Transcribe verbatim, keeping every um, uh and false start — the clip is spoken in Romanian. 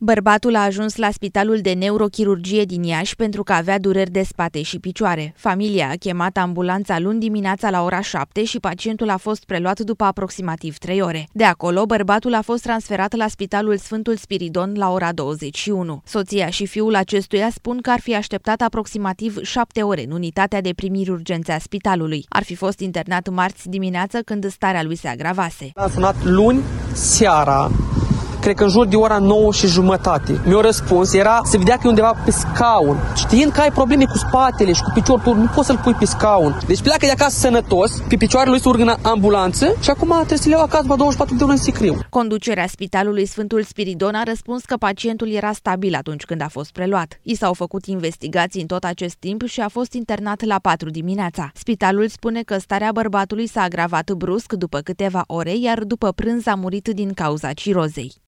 Bărbatul a ajuns la Spitalul de Neurochirurgie din Iași pentru că avea dureri de spate și picioare. Familia a chemat ambulanța luni dimineața la ora șapte și pacientul a fost preluat după aproximativ trei ore. De acolo, bărbatul a fost transferat la Spitalul Sfântul Spiridon la ora douăzeci și unu. Soția și fiul acestuia spun că ar fi așteptat aproximativ șapte ore în unitatea de primiri urgențe a spitalului. Ar fi fost internat marți dimineață când starea lui se agravase. A sunat luni seara, cred că în jur de ora nouă și jumătate. Mi-a răspuns, era, se vedea că e undeva pe scaun. Știind că ai probleme cu spatele și cu piciorul, tu nu poți să-l pui pe scaun. Deci pleacă de acasă sănătos, pe picioarele lui se urcă în ambulanță și acum trebuie să le iau acasă la douăzeci și patru de ore în sicriu. Conducerea Spitalului Sfântul Spiridon a răspuns că pacientul era stabil atunci când a fost preluat. I s-au făcut investigații în tot acest timp și a fost internat la patru dimineața. Spitalul spune că starea bărbatului s-a agravat brusc după câteva ore, iar după prânz a murit din cauza cirozei.